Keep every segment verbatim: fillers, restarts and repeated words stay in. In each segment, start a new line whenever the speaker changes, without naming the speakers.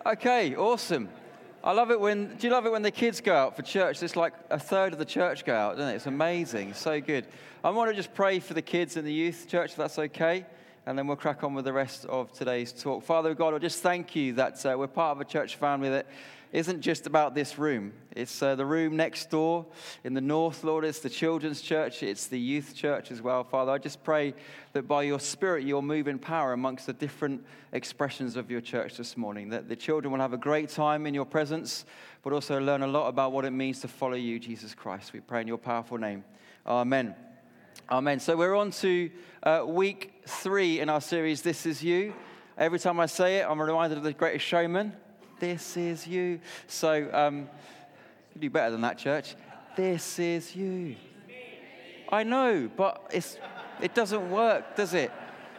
Okay, awesome. I love it when, do you love it when the kids go out for church? It's like a third of the church go out, doesn't it? It's amazing, so good. I want to just pray for the kids in the youth church, if that's okay, and then we'll crack on with the rest of today's talk. Father God, I just thank you that uh, we're part of a church family that isn't just about this room. It's uh, the room next door in the north, Lord. It's the children's church. It's the youth church as well, Father. I just pray that by your Spirit, you'll move in power amongst the different expressions of your church this morning, that the children will have a great time in your presence, but also learn a lot about what it means to follow you, Jesus Christ. We pray in your powerful name. Amen. Amen. So we're on to uh, week three in our series, This Is You. Every time I say it, I'm reminded of the Greatest Showman. This is you. So, um, you do better than that, church. This is you. I know, but it's it doesn't work, does it?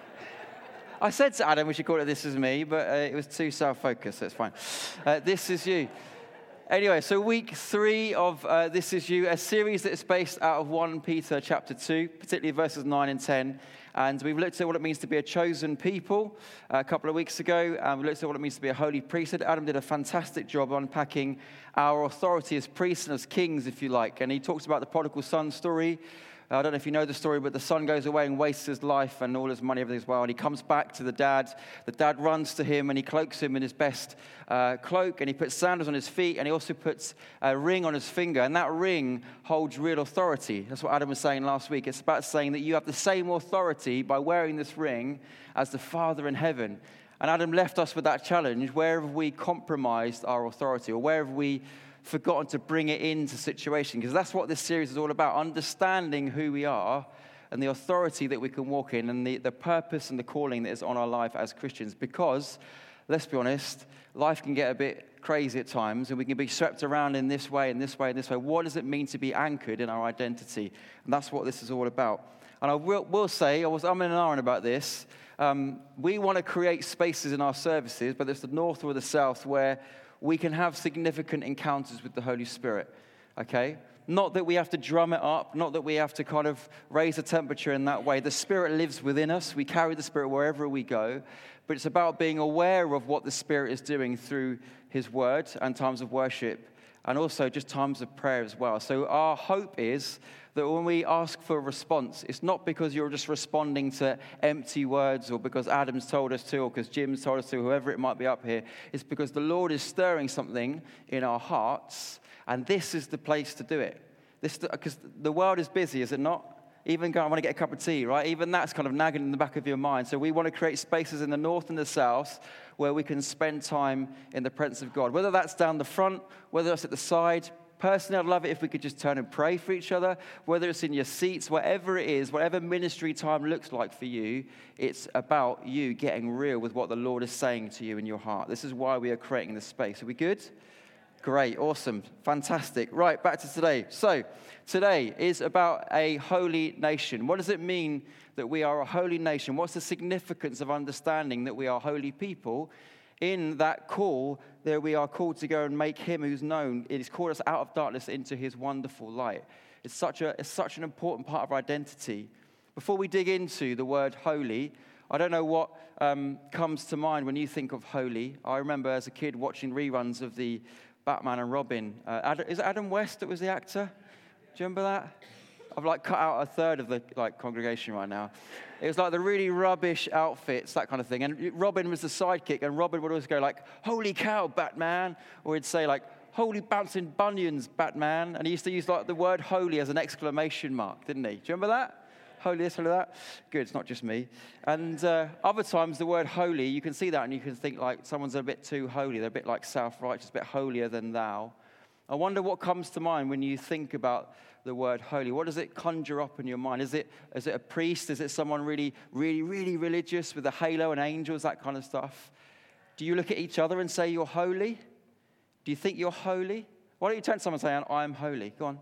I said to Adam we should call it This Is Me, but uh, it was too self-focused, so it's fine. Uh, this is you. Anyway, so week three of uh, This Is You, a series that is based out of First Peter chapter two, particularly verses nine and ten. And we've looked at what it means to be a chosen people uh, a couple of weeks ago. And we looked at what it means to be a holy priesthood. Adam did a fantastic job unpacking our authority as priests and as kings, if you like. And he talks about the prodigal son story. I don't know if you know the story, but the son goes away and wastes his life and all his money, everything as well. And he comes back to the dad. The dad runs to him and he cloaks him in his best uh, cloak. And he puts sandals on his feet and he also puts a ring on his finger. And that ring holds real authority. That's what Adam was saying last week. It's about saying that you have the same authority by wearing this ring as the Father in heaven. And Adam left us with that challenge. Where have we compromised our authority, or where have we forgotten to bring it into situation? Because that's what this series is all about, understanding who we are and the authority that we can walk in and the, the purpose and the calling that is on our life as Christians. Because, let's be honest, life can get a bit crazy at times and we can be swept around in this way and this way and this way. What does it mean to be anchored in our identity? And that's what this is all about. And I will, will say, I was umming and ahhing about this, um, we want to create spaces in our services, whether it's the north or the south, where we can have significant encounters with the Holy Spirit, okay? Not that we have to drum it up, not that we have to kind of raise the temperature in that way. The Spirit lives within us. We carry the Spirit wherever we go. But it's about being aware of what the Spirit is doing through His Word and times of worship, and also just times of prayer as well. So our hope is that when we ask for a response, it's not because you're just responding to empty words or because Adam's told us to or because Jim's told us to, whoever it might be up here. It's because the Lord is stirring something in our hearts, and this is the place to do it. This, because the world is busy, is it not? Even going, I want to get a cup of tea, right? Even that's kind of nagging in the back of your mind. So we want to create spaces in the north and the south where we can spend time in the presence of God. Whether that's down the front, whether that's at the side. Personally, I'd love it if we could just turn and pray for each other. Whether it's in your seats, whatever it is, whatever ministry time looks like for you, it's about you getting real with what the Lord is saying to you in your heart. This is why we are creating this space. Are we good? Great, awesome, fantastic. Right, back to today. So, today is about a holy nation. What does it mean that we are a holy nation? What's the significance of understanding that we are holy people? In that call, there we are called to go and make Him who's known. It has called us out of darkness into His wonderful light. It's such a, it's such an important part of our identity. Before we dig into the word holy, I don't know what um, comes to mind when you think of holy. I remember as a kid watching reruns of the Batman and Robin. Uh, Adam, is it Adam West that was the actor? Do you remember that? I've like cut out a third of the like congregation right now. It was like the really rubbish outfits, that kind of thing. And Robin was the sidekick, and Robin would always go like, "Holy cow, Batman!" Or he'd say like, "Holy bouncing bunions, Batman!" And he used to use like the word "holy" as an exclamation mark, didn't he? Do you remember that? Holy this, holy that. Good, it's not just me. And uh, other times the word holy, you can see that and you can think like someone's a bit too holy. They're a bit like self-righteous, a bit holier than thou. I wonder what comes to mind when you think about the word holy. What does it conjure up in your mind? Is it is it a priest? Is it someone really, really, really religious with a halo and angels, that kind of stuff? Do you look at each other and say you're holy? Do you think you're holy? Why don't you turn to someone and say, I'm holy? Go on.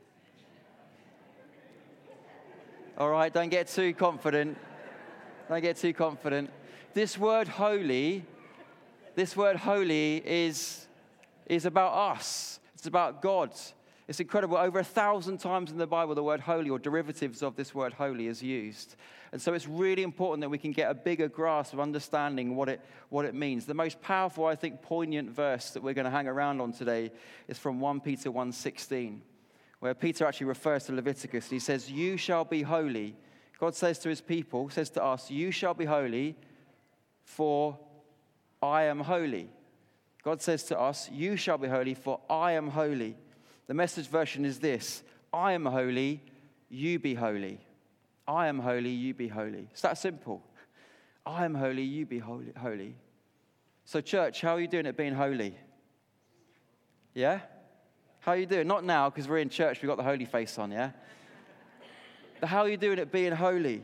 All right, don't get too confident. Don't get too confident. This word holy, this word holy is, is about us. It's about God. It's incredible. Over a thousand times in the Bible, the word holy or derivatives of this word holy is used. And so it's really important that we can get a bigger grasp of understanding what it, what it means. The most powerful, I think, poignant verse that we're going to hang around on today is from First Peter one sixteen, where Peter actually refers to Leviticus. He says, you shall be holy. God says to his people, says to us, you shall be holy, for I am holy. God says to us, you shall be holy, for I am holy. The Message version is this: I am holy, you be holy. I am holy, you be holy. It's that simple. I am holy, you be holy. holy. So church, how are you doing at being holy? Yeah? How are you doing? Not now, because we're in church, we've got the holy face on, yeah? But how are you doing at being holy?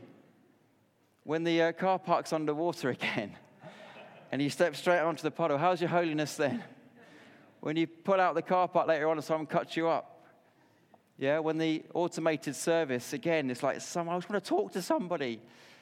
When the uh, car park's underwater again, and you step straight onto the puddle, how's your holiness then? When you pull out the car park later on and someone cuts you up. Yeah, when the automated service, again, it's like, some, I just want to talk to somebody.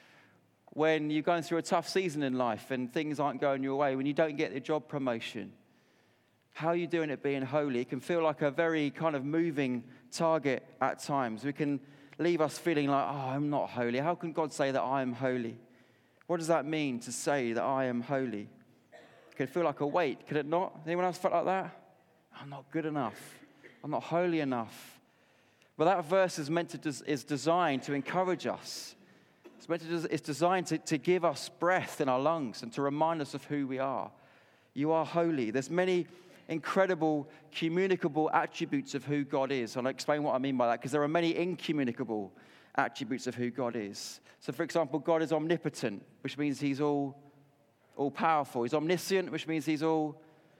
When you're going through a tough season in life and things aren't going your way, when you don't get the job promotion. How are you doing at being holy? It can feel like a very kind of moving target at times. We can leave us feeling like, oh, I'm not holy. How can God say that I am holy? What does that mean to say that I am holy? It can feel like a weight, could it not? Anyone else felt like that? I'm not good enough. I'm not holy enough. But that verse is meant to is designed to encourage us. It's meant to it's designed to, to give us breath in our lungs and to remind us of who we are. You are holy. There's many incredible communicable attributes of who God is. And I'll explain what I mean by that, because there are many incommunicable attributes of who God is. So, for example, God is omnipotent, which means he's all, all powerful. He's omniscient, which means he's all,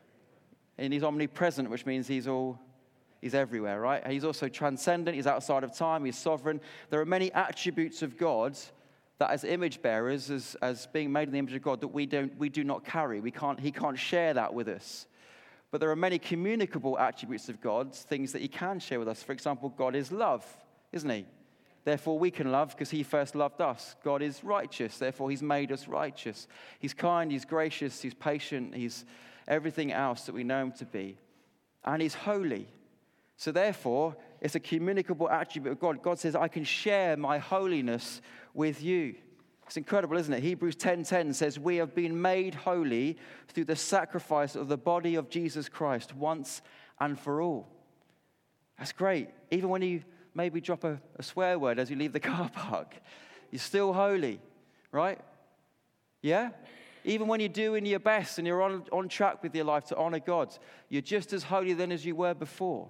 and he's omnipresent, which means he's all, he's everywhere, right? And he's also transcendent. He's outside of time. He's sovereign. There are many attributes of God that, as image bearers, as, as being made in the image of God, that we don't, we do not carry. We can't. He can't share that with us. But there are many communicable attributes of God, things that he can share with us. For example, God is love, isn't he? Therefore, we can love because he first loved us. God is righteous. Therefore, he's made us righteous. He's kind, he's gracious, he's patient, he's everything else that we know him to be. And he's holy. So therefore, it's a communicable attribute of God. God says, I can share my holiness with you. It's incredible, isn't it? Hebrews ten ten says, we have been made holy through the sacrifice of the body of Jesus Christ once and for all. That's great. Even when you maybe drop a, a swear word as you leave the car park, you're still holy, right? Yeah? Even when you're doing your best and you're on, on track with your life to honor God, you're just as holy then as you were before.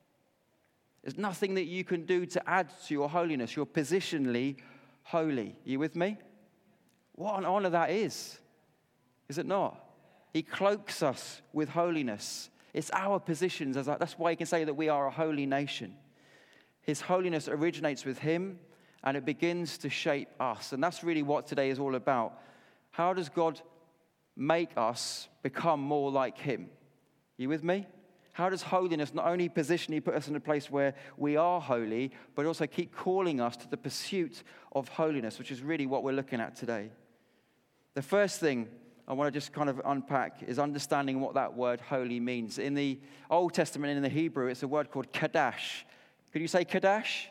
There's nothing that you can do to add to your holiness. You're positionally holy. Are you with me? What an honor that is. Is it not? He cloaks us with holiness. It's our positions. As a, that's why you can say that we are a holy nation. His holiness originates with him, and it begins to shape us. And that's really what today is all about. How does God make us become more like him? Are you with me? How does holiness not only positionally put us in a place where we are holy, but also keep calling us to the pursuit of holiness, which is really what we're looking at today. The first thing I want to just kind of unpack is understanding what that word holy means. In the Old Testament, in the Hebrew, it's a word called kadash. Could you say kadash?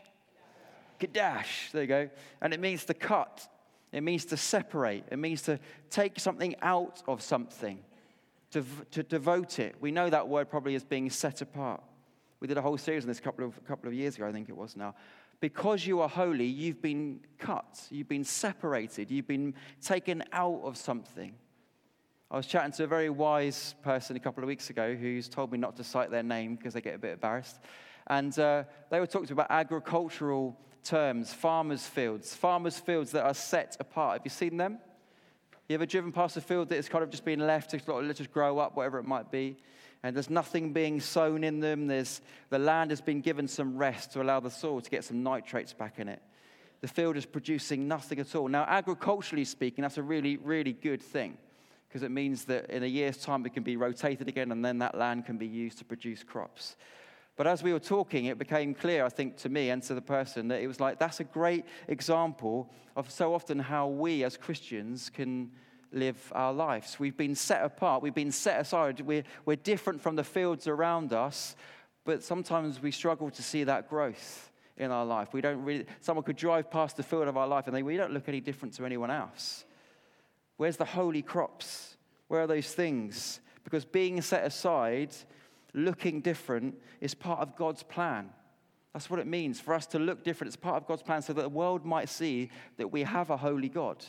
Kadash, there you go. And it means to cut. It means to separate. It means to take something out of something. To, to devote it. We know that word probably as being set apart. We did a whole series on this a couple of, couple of years ago, I think it was now. Because you are holy, you've been cut. You've been separated. You've been taken out of something. I was chatting to a very wise person a couple of weeks ago who's told me not to cite their name because they get a bit embarrassed. And uh, they were talking about agricultural terms, farmers' fields. Farmers' fields that are set apart. Have you seen them? You ever driven past a field that has kind of just been left to sort of just grow up, whatever it might be, and there's nothing being sown in them? There's the land has been given some rest to allow the soil to get some nitrates back in it. The field is producing nothing at all. Now, agriculturally speaking, that's a really, really good thing, because it means that in a year's time it can be rotated again, and then that land can be used to produce crops. But as we were talking, it became clear, I think, to me and to the person, that it was like, that's a great example of so often how we as Christians can live our lives. We've been set apart. We've been set aside. We're, we're different from the fields around us, but sometimes we struggle to see that growth in our life. We don't really, someone could drive past the field of our life and they, we don't look any different to anyone else. Where's the holy crops? Where are those things? Because being set aside, looking different, is part of God's plan. That's what it means, for us to look different. It's part of God's plan so that the world might see that we have a holy God.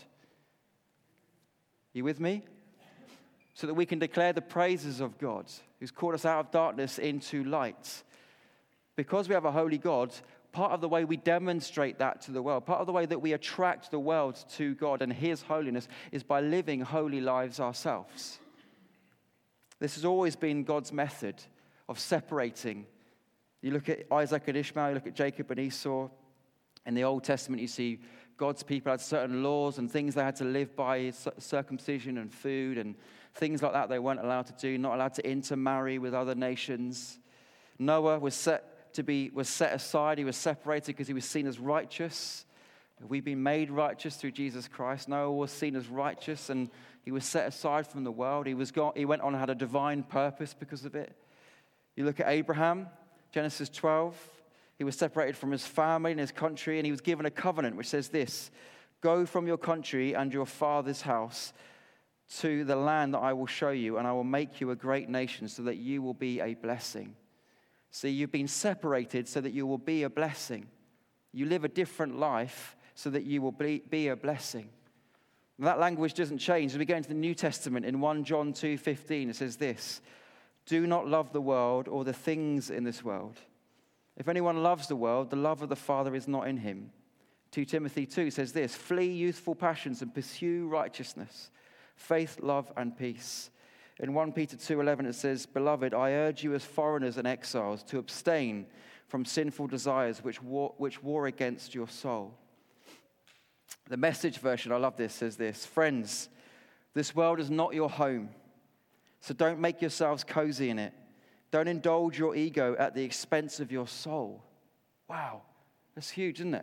You with me? So that we can declare the praises of God, who's called us out of darkness into light. Because we have a holy God, part of the way we demonstrate that to the world, part of the way that we attract the world to God and his holiness is by living holy lives ourselves. This has always been God's method of separating. You look at Isaac and Ishmael, you look at Jacob and Esau. In the Old Testament, you see God's people had certain laws and things they had to live by, circumcision and food and things like that they weren't allowed to do, not allowed to intermarry with other nations. Noah was set to be was set aside. He was separated because he was seen as righteous. We've been made righteous through Jesus Christ. Noah was seen as righteous, and he was set aside from the world. He was gone, he went on and had a divine purpose because of it. You look at Abraham, Genesis twelve. He was separated from his family and his country, and he was given a covenant which says this: "Go from your country and your father's house to the land that I will show you, and I will make you a great nation so that you will be a blessing." See, you've been separated so that you will be a blessing. You live a different life so that you will be, be a blessing. And that language doesn't change. As we go into the New Testament, in First John two fifteen, it says this: "Do not love the world or the things in this world. If anyone loves the world, the love of the Father is not in him." Second Timothy two says this: "Flee youthful passions and pursue righteousness, faith, love, and peace." In First Peter two eleven it says, "Beloved, I urge you as foreigners and exiles to abstain from sinful desires which war, which war against your soul." The Message version, I love this, says this: "Friends, this world is not your home, so don't make yourselves cozy in it. Don't indulge your ego at the expense of your soul." Wow, that's huge, isn't it?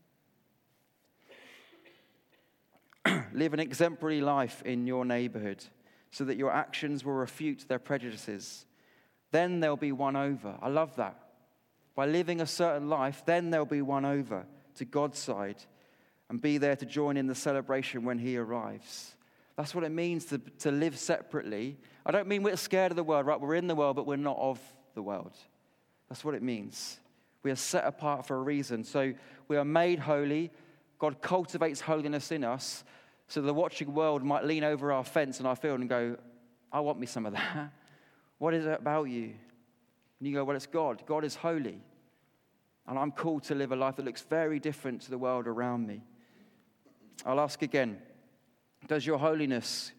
"Live an exemplary life in your neighborhood so that your actions will refute their prejudices. Then they'll be won over." I love that. By living a certain life, then they'll be won over to God's side and be there to join in the celebration when he arrives. That's what it means to, to live separately. I don't mean we're scared of the world, right? We're in the world, but we're not of the world. That's what it means. We are set apart for a reason. So we are made holy. God cultivates holiness in us so the watching world might lean over our fence in our field and go, "I want me some of that. What is it about you?" And you go, "Well, it's God. God is holy. And I'm called to live a life that looks very different to the world around me." I'll ask again, does your holiness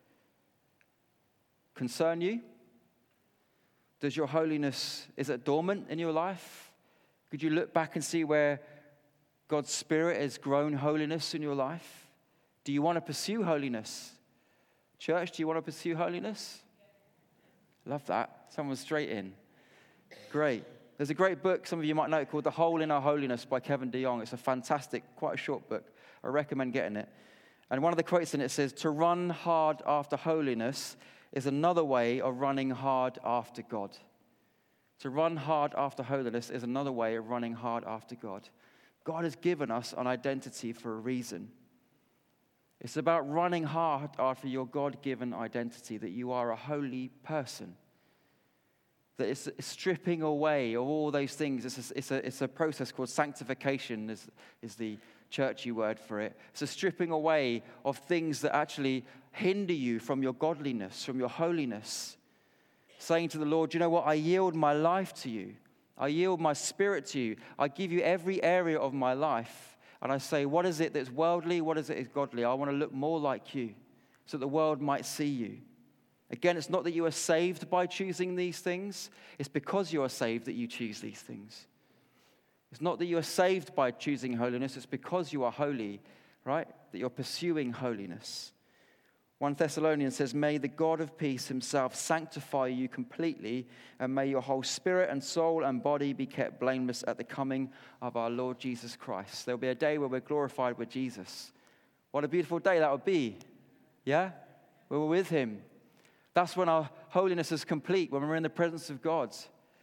concern you? Does your holiness, is it dormant in your life? Could you look back and see where God's Spirit has grown holiness in your life? Do you want to pursue holiness? Church, do you want to pursue holiness? Love that. Someone straight in. Great. There's a great book, some of you might know it, called The Hole in Our Holiness by Kevin DeYoung. It's a fantastic, quite a short book. I recommend getting it. And one of the quotes in it says, "To run hard after holiness is another way of running hard after God." To run hard after holiness is another way of running hard after God. God has given us an identity for a reason. It's about running hard after your God-given identity, that you are a holy person. That it's stripping away of all those things. It's a, it's a, it's a process called sanctification, is, is the churchy word for it. It's a stripping away of things that actually hinder you from your godliness, from your holiness. Saying to the Lord, "You know what? I yield my life to you. I yield my spirit to you. I give you every area of my life. And I say, what is it that's worldly? What is it that's godly? I want to look more like you so the world might see you." Again, it's not that you are saved by choosing these things. It's because you are saved that you choose these things. It's not that you are saved by choosing holiness. It's because you are holy, right? That you're pursuing holiness. First Thessalonians says, "May the God of peace himself sanctify you completely, and may your whole spirit and soul and body be kept blameless at the coming of our Lord Jesus Christ." There'll be a day where we're glorified with Jesus. What a beautiful day that would be. Yeah? Where we're with him. That's when our holiness is complete, when we're in the presence of God.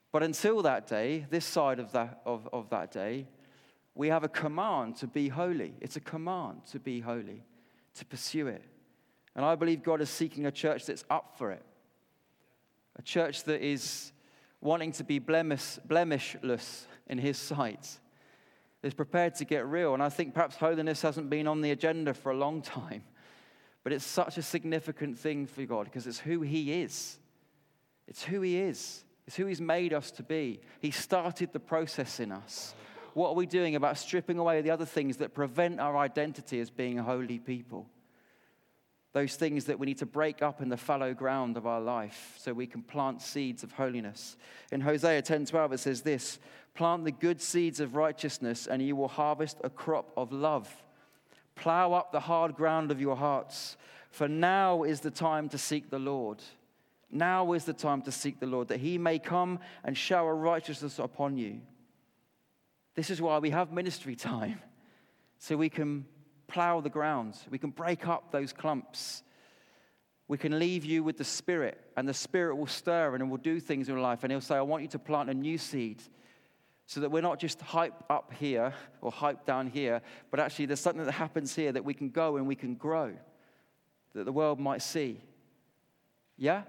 But until that day, this side of that, of, of that day, we have a command to be holy. It's a command to be holy, to pursue it. And I believe God is seeking a church that's up for it. A church that is wanting to be blemish, blemishless in his sight. Is prepared to get real. And I think perhaps holiness hasn't been on the agenda for a long time. But it's such a significant thing for God because it's who he is. It's who he is. It's who he's made us to be. He started the process in us. What are we doing about stripping away the other things that prevent our identity as being holy people? Those things that we need to break up in the fallow ground of our life so we can plant seeds of holiness. In Hosea ten twelve it says this, plant the good seeds of righteousness and you will harvest a crop of love. Plow up the hard ground of your hearts, for now is the time to seek the Lord. Now is the time to seek the Lord, that he may come and shower righteousness upon you. This is why we have ministry time, so we can plow the ground. We can break up those clumps. We can leave you with the Spirit, and the Spirit will stir and will do things in your life. And he'll say, I want you to plant a new seed so that we're not just hype up here or hype down here, but actually there's something that happens here that we can go and we can grow, that the world might see. Yeah?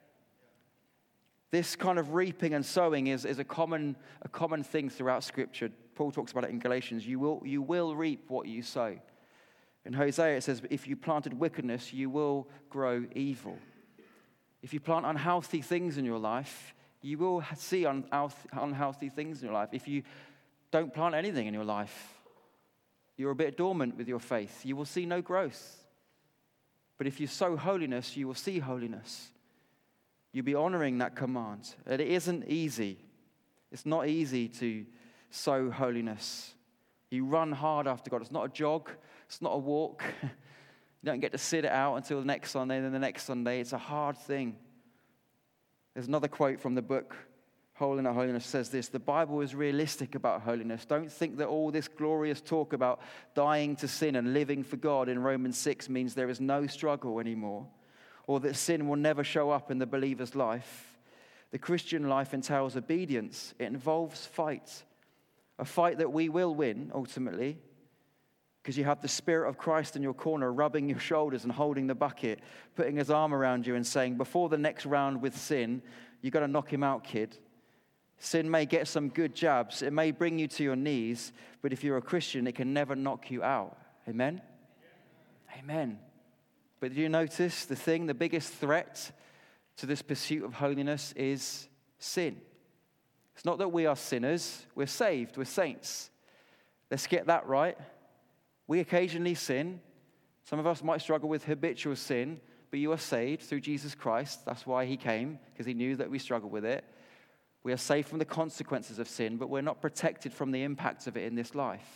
This kind of reaping and sowing is, is a common a common thing throughout Scripture. Paul talks about it in Galatians. You will, you will reap what you sow. In Hosea it says, if you planted wickedness, you will grow evil. If you plant unhealthy things in your life, you will see unhealthy things in your life. If you don't plant anything in your life, you're a bit dormant with your faith. You will see no growth. But if you sow holiness, you will see holiness. You'll be honoring that command. And it isn't easy. It's not easy to sow holiness. You run hard after God. It's not a jog. It's not a walk. You don't get to sit it out until the next Sunday, and then the next Sunday. It's a hard thing. There's another quote from the book, Whole in Our Holiness, says this, the Bible is realistic about holiness. Don't think that all this glorious talk about dying to sin and living for God in Romans six means there is no struggle anymore, or that sin will never show up in the believer's life. The Christian life entails obedience. It involves fight. A fight that we will win, ultimately, because you have the Spirit of Christ in your corner, rubbing your shoulders and holding the bucket, putting his arm around you and saying, before the next round with sin, you've got to knock him out, kid. Sin may get some good jabs. It may bring you to your knees, but if you're a Christian, it can never knock you out. Amen? Yeah. Amen. But do you notice the thing, the biggest threat to this pursuit of holiness is sin. It's not that we are sinners. We're saved. We're saints. Let's get that right. We occasionally sin. Some of us might struggle with habitual sin, but you are saved through Jesus Christ. That's why he came, because he knew that we struggle with it. We are saved from the consequences of sin, but we're not protected from the impacts of it in this life.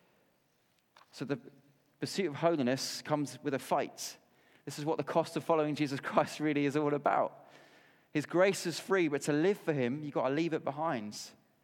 So the pursuit of holiness comes with a fight. This is what the cost of following Jesus Christ really is all about. His grace is free, but to live for him, you've got to leave it behind.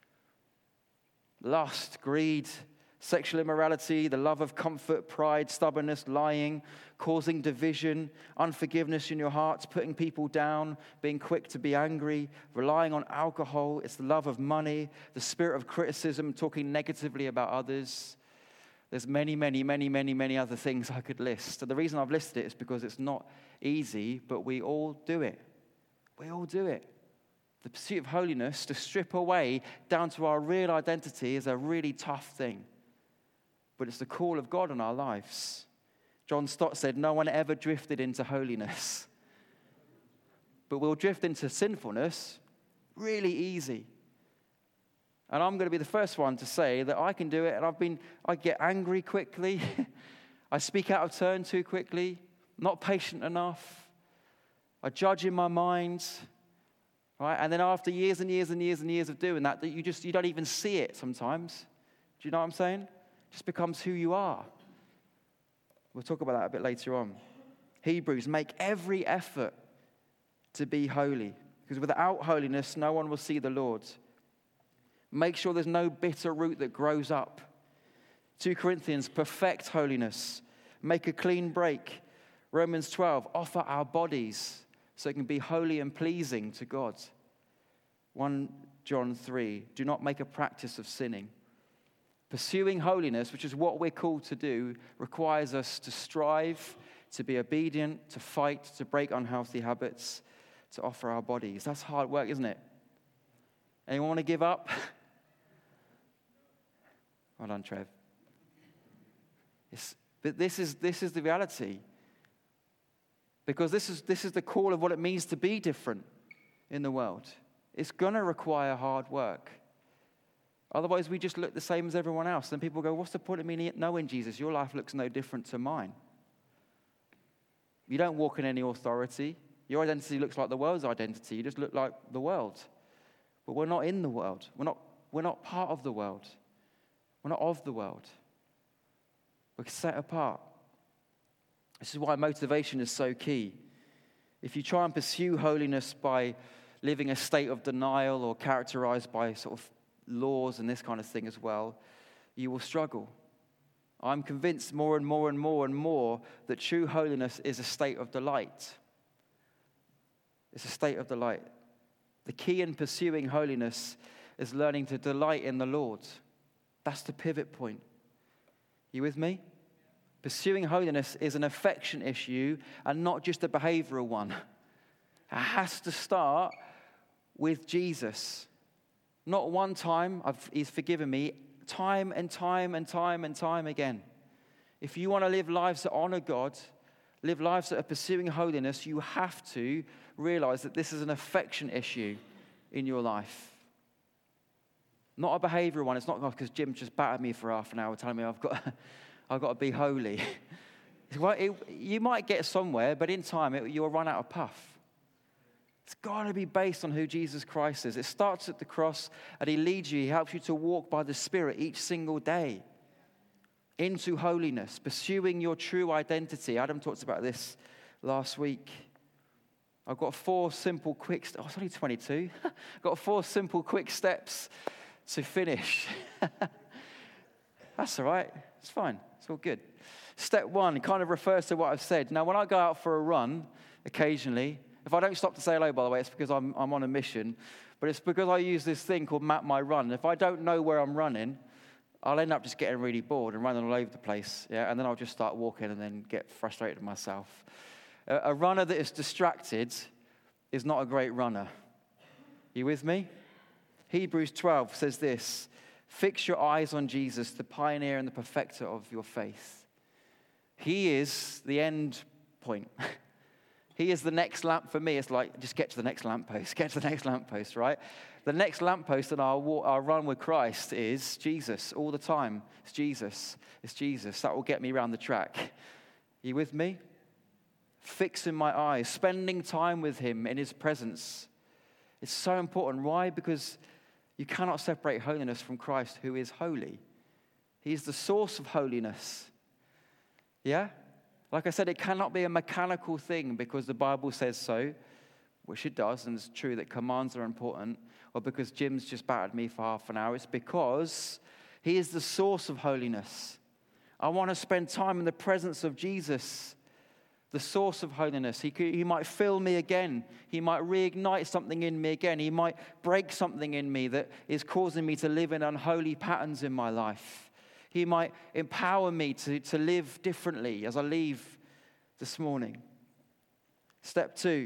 Lust, greed, sexual immorality, the love of comfort, pride, stubbornness, lying, causing division, unforgiveness in your hearts, putting people down, being quick to be angry, relying on alcohol. It's the love of money, the spirit of criticism, talking negatively about others. There's many, many, many, many, many other things I could list. And the reason I've listed it is because it's not easy, but we all do it. We all do it. The pursuit of holiness, to strip away down to our real identity, is a really tough thing. But it's the call of God on our lives. John Stott said, no one ever drifted into holiness. But we'll drift into sinfulness really easy. And I'm going to be the first one to say that I can do it, and I've been, I get angry quickly. I speak out of turn too quickly, not patient enough. I judge in my mind. Right? And then after years and years and years and years of doing that, that you just you don't even see it sometimes. Do you know what I'm saying? It just becomes who you are. We'll talk about that a bit later on. Hebrews, make every effort to be holy, because without holiness, no one will see the Lord. Make sure there's no bitter root that grows up. Second Corinthians, perfect holiness. Make a clean break. Romans twelve, offer our bodies so it can be holy and pleasing to God. First John three. Do not make a practice of sinning. Pursuing holiness, which is what we're called to do, requires us to strive, to be obedient, to fight, to break unhealthy habits, to offer our bodies. That's hard work, isn't it? Anyone want to give up? Well done, Trev. It's, but this is, this is the reality. Because this is, this is the call of what it means to be different in the world. It's going to require hard work. Otherwise, we just look the same as everyone else. Then people go, what's the point of me knowing Jesus? Your life looks no different to mine. You don't walk in any authority. Your identity looks like the world's identity. You just look like the world. But we're not in the world. We're not, we're not part of the world. We're not of the world. We're set apart. This is why motivation is so key. If you try and pursue holiness by living a state of denial or characterized by sort of laws and this kind of thing as well, you will struggle. I'm convinced more and more and more and more that true holiness is a state of delight. It's a state of delight. The key in pursuing holiness is learning to delight in the Lord. That's the pivot point. You with me? Pursuing holiness is an affection issue and not just a behavioral one. It has to start with Jesus. Not one time, I've, he's forgiven me, time and time and time and time again. If you want to live lives that honor God, live lives that are pursuing holiness, you have to realize that this is an affection issue in your life. Not a behavioral one. It's not because Jim just battered me for half an hour telling me I've got, I've got to be holy. Well, it, you might get somewhere, but in time it, you'll run out of puff. It's got to be based on who Jesus Christ is. It starts at the cross, and he leads you. He helps you to walk by the Spirit each single day into holiness, pursuing your true identity. Adam talked about this last week. I've got four simple, quick steps. Oh, it's only twenty-two. I've got four simple, quick steps to finish. That's all right. It's fine. It's all good. Step one kind of refers to what I've said. Now, when I go out for a run, occasionally, if I don't stop to say hello, by the way, it's because I'm, I'm on a mission. But it's because I use this thing called Map My Run. If I don't know where I'm running, I'll end up just getting really bored and running all over the place. Yeah, and then I'll just start walking and then get frustrated with myself. A, a runner that is distracted is not a great runner. You with me? Hebrews twelve says this: fix your eyes on Jesus, the pioneer and the perfecter of your faith. He is the end point. He is the next lamp for me. It's like, just get to the next lamppost, get to the next lamppost, right? The next lamppost in our, walk, our run with Christ is Jesus all the time. It's Jesus. It's Jesus. That will get me around the track. Are you with me? Fixing my eyes, spending time with him in his presence. It's so important. Why? Because you cannot separate holiness from Christ, who is holy. He's the source of holiness. Yeah? Like I said, it cannot be a mechanical thing because the Bible says so, which it does, and it's true that commands are important, or because Jim's just battered me for half an hour. It's because he is the source of holiness. I want to spend time in the presence of Jesus, the source of holiness. He, could, he might fill me again. He might reignite something in me again. He might break something in me that is causing me to live in unholy patterns in my life. He might empower me to, to live differently as I leave this morning. Step two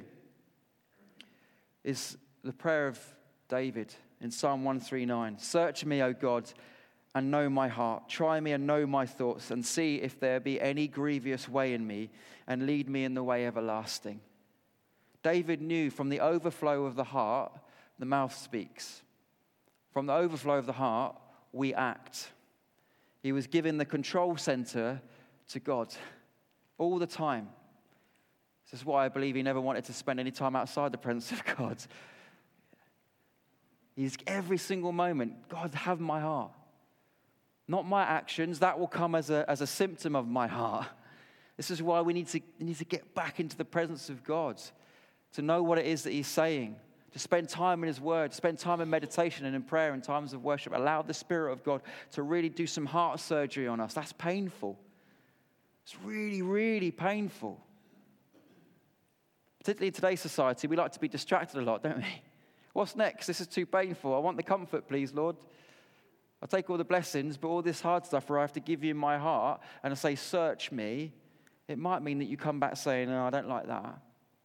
is the prayer of David in Psalm one thirty-nine. Search me, O God, and know my heart. Try me and know my thoughts, and see if there be any grievous way in me, and lead me in the way everlasting. David knew from the overflow of the heart, the mouth speaks. From the overflow of the heart, we act. He was giving the control center to God all the time. This is why I believe he never wanted to spend any time outside the presence of God. He's every single moment, God, have my heart. Not my actions. That will come as a, as a symptom of my heart. This is why we need to, we need to get back into the presence of God, to know what it is that he's saying, to spend time in his word, to spend time in meditation and in prayer and times of worship. Allow the Spirit of God to really do some heart surgery on us. That's painful. It's really, really painful. Particularly in today's society, we like to be distracted a lot, don't we? What's next? This is too painful. I want the comfort, please, Lord. I'll take all the blessings, but all this hard stuff where I have to give you my heart and I say, search me, it might mean that you come back saying, no, I don't like that.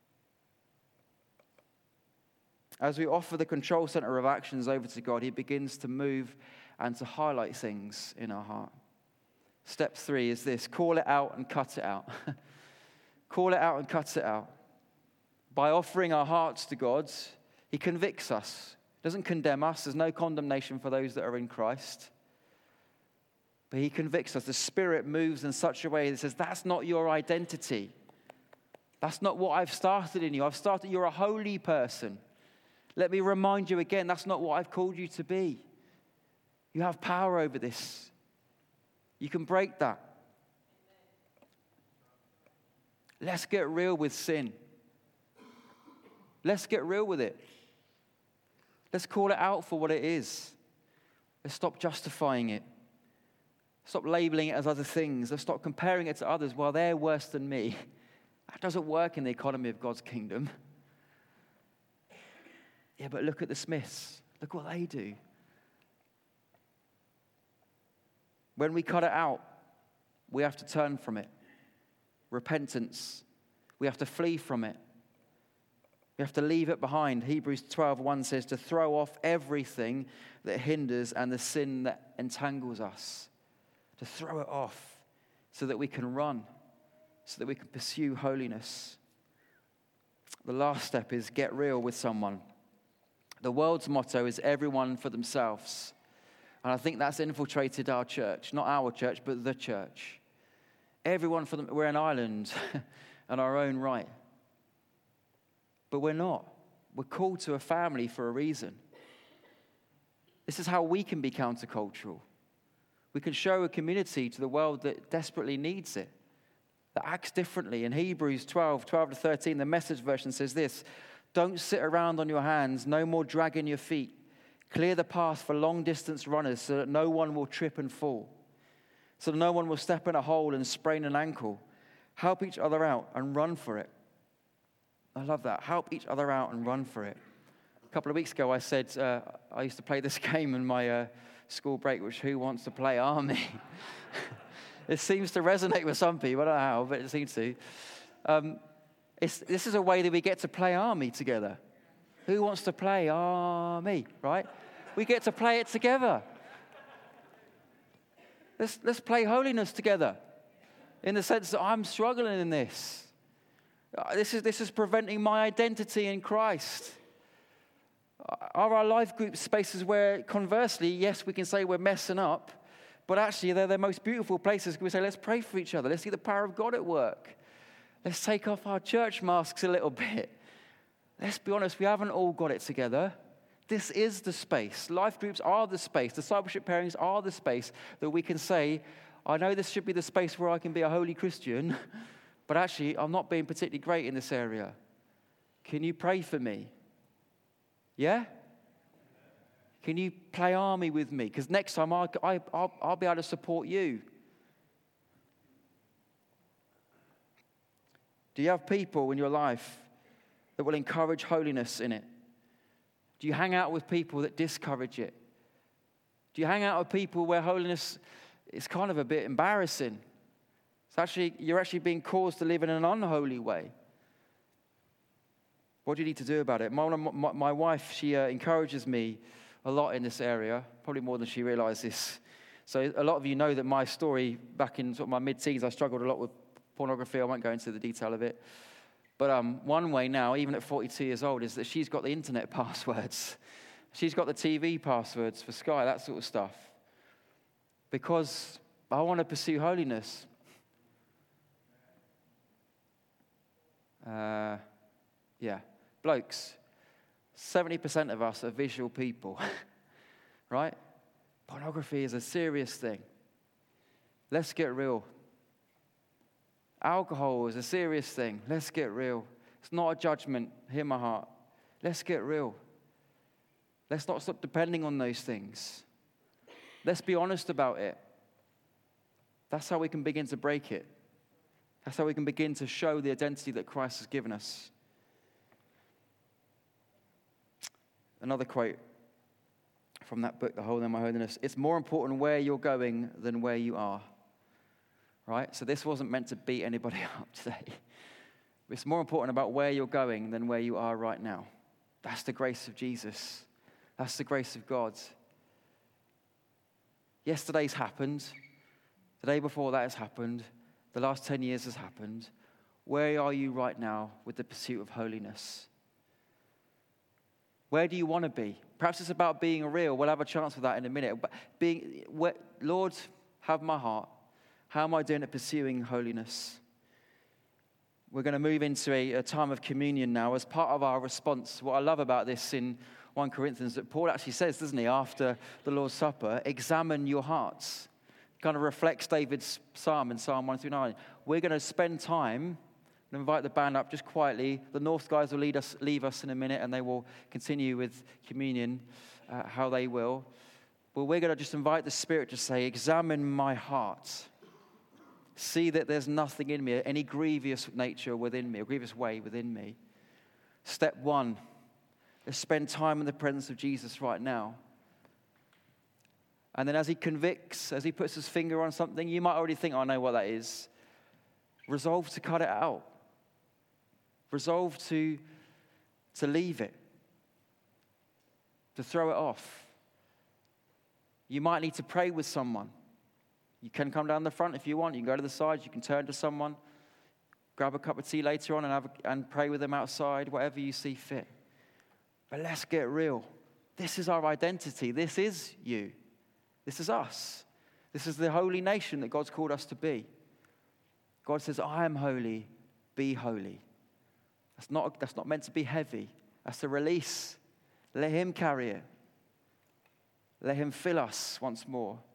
As we offer the control center of actions over to God, he begins to move and to highlight things in our heart. Step three is this: call it out and cut it out. Call it out and cut it out. By offering our hearts to God, he convicts us. Doesn't condemn us. There's no condemnation for those that are in Christ. But he convicts us. The Spirit moves in such a way that says, that's not your identity. That's not what I've started in you. I've started, you're a holy person. Let me remind you again, that's not what I've called you to be. You have power over this. You can break that. Let's get real with sin. Let's get real with it. Let's call it out for what it is. Let's stop justifying it. Stop labeling it as other things. Let's stop comparing it to others. Well, they're worse than me. That doesn't work in the economy of God's kingdom. Yeah, but look at the Smiths. Look what they do. When we cut it out, we have to turn from it. Repentance. We have to flee from it. We have to leave it behind. Hebrews twelve one says to throw off everything that hinders and the sin that entangles us. To throw it off so that we can run, so that we can pursue holiness. The last step is get real with someone. The world's motto is everyone for themselves. And I think that's infiltrated our church. Not our church, but the church. Everyone for them. We're an island in our own right. But we're not. We're called to a family for a reason. This is how we can be countercultural. We can show a community to the world that desperately needs it, that acts differently. In Hebrews twelve, twelve to thirteen, the Message version says this: don't sit around on your hands, no more dragging your feet. Clear the path for long-distance runners so that no one will trip and fall, so that no one will step in a hole and sprain an ankle. Help each other out and run for it. I love that. Help each other out and run for it. A couple of weeks ago, I said uh, I used to play this game in my uh, school break, which who wants to play army? It seems to resonate with some people. I don't know how, but it seems to. Um, it's, this is a way that we get to play army together. Who wants to play army, right? We get to play it together. Let's, let's play holiness together in the sense that I'm struggling in this. This is, this is preventing my identity in Christ. Are our life group spaces where, conversely, yes, we can say we're messing up, but actually they're the most beautiful places. We say, let's pray for each other. Let's see the power of God at work. Let's take off our church masks a little bit. Let's be honest, we haven't all got it together. This is the space. Life groups are the space. Discipleship pairings are the space that we can say, I know this should be the space where I can be a holy Christian, but actually I'm not being particularly great in this area. Can you pray for me? Yeah? Can you play army with me? Because next time I'll, I, I'll, I'll be able to support you. Do you have people in your life that will encourage holiness in it? Do you hang out with people that discourage it? Do you hang out with people where holiness is kind of a bit embarrassing? It's actually, you're actually being caused to live in an unholy way. What do you need to do about it? My, my, my wife, she uh, encourages me a lot in this area, probably more than she realizes. So a lot of you know that my story back in sort of my mid-teens, I struggled a lot with pornography. I won't go into the detail of it. But um, one way now, even at forty-two years old, is that she's got the internet passwords. She's got the T V passwords for Sky, that sort of stuff. Because I want to pursue holiness. Uh, yeah. Blokes, seventy percent of us are visual people, right? Pornography is a serious thing. Let's get real. Alcohol is a serious thing. Let's get real. It's not a judgment. Hear my heart. Let's get real. Let's not stop depending on those things. Let's be honest about it. That's how we can begin to break it. That's how we can begin to show the identity that Christ has given us. Another quote from that book, The Hole in My Holiness. It's more important where you're going than where you are. Right? So this wasn't meant to beat anybody up today. It's more important about where you're going than where you are right now. That's the grace of Jesus. That's the grace of God. Yesterday's happened. The day before that has happened. The last ten years has happened. Where are you right now with the pursuit of holiness? Where do you want to be? Perhaps it's about being real. We'll have a chance for that in a minute. But being, where, Lord, have my heart. How am I doing at pursuing holiness? We're going to move into a, a time of communion now as part of our response. What I love about this in First Corinthians, that Paul actually says, doesn't he, after the Lord's Supper, examine your hearts. Kind of reflects David's psalm in Psalm one through nine. We're going to spend time and invite the band up just quietly. The North guys will lead us, leave us in a minute, and they will continue with communion, uh, how they will. But we're going to just invite the Spirit to say, examine my heart. See that there's nothing in me, any grievous nature within me, a grievous way within me. Step one, let's spend time in the presence of Jesus right now. And then as he convicts, as he puts his finger on something, you might already think, oh, I know what that is. Resolve to cut it out. Resolve to, to leave it. To throw it off. You might need to pray with someone. You can come down the front if you want. You can go to the sides. You can turn to someone. Grab a cup of tea later on and, have a, and pray with them outside, whatever you see fit. But let's get real. This is our identity. This is you. This is us. This is the holy nation that God's called us to be. God says, I am holy, be holy. That's not, that's not meant to be heavy. That's a release. Let him carry it. Let him fill us once more.